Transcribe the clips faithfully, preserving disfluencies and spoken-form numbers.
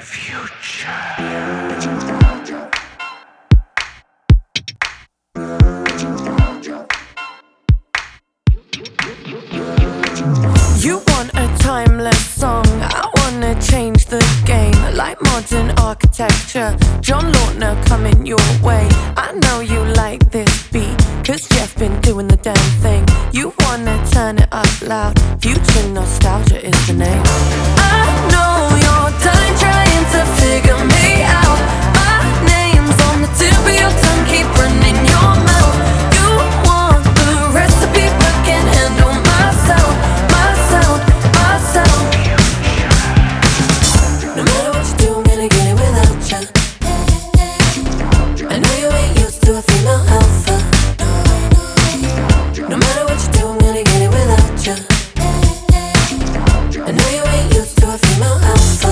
You want a timeless song, I wanna change the game. Like modern architecture, John Lautner coming your way. I know you like this beat, cause Jeff been doing the damn thing. You wanna turn it up loud, future nostalgia is the name. I know you're done trying to figure me out. My name's on the tip of your tongue, keep running your mouth. You want the recipe but can't handle my sound. My sound, my sound. No matter what you do, I'm gonna get it without ya. I know you ain't used to a female alpha. No matter what you do, I'm gonna get it without ya. I know you ain't used to a female alpha.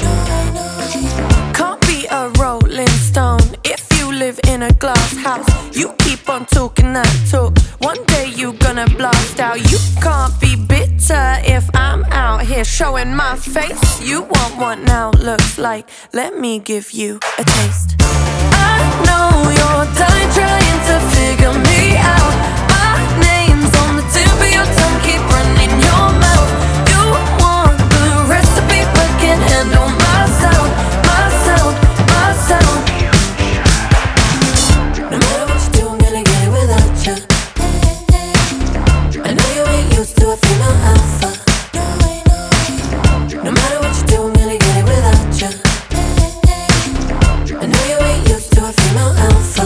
Can't be a rolling stone if you live in a glass house. You keep on talking that talk, one day you gonna blast out. You can't be bitter if I'm out here showing my face. You want what now looks like, let me give you a taste. I know you're done trying to figure me out. My name's on the tip of your tongue, keep running your mouth. You want the recipe but can't handle my sound. My sound, my sound. No matter what you do, I'm gonna get it without ya. I know you ain't used to a female alpha. No matter what you do, I'm gonna get it without ya. I know you ain't used to a female alpha.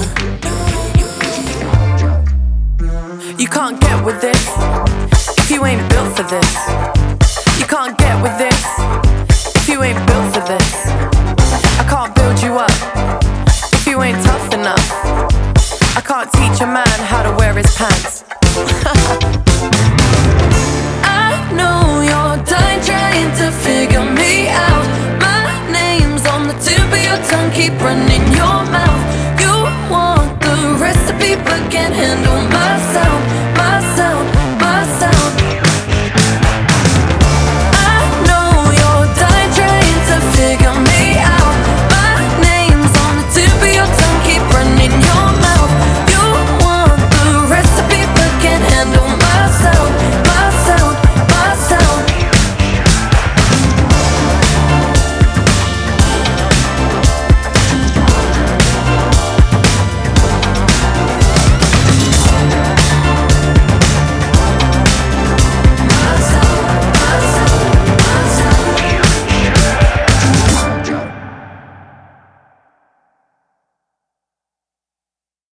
You can't get with this if you ain't built for this. You can't get with this if you ain't built for this. I can't build you up if you ain't tough enough. I can't teach a man how to wear his pants. I know you're done trying to figure me out. My name's on the tip of your tongue, keep running your mouth.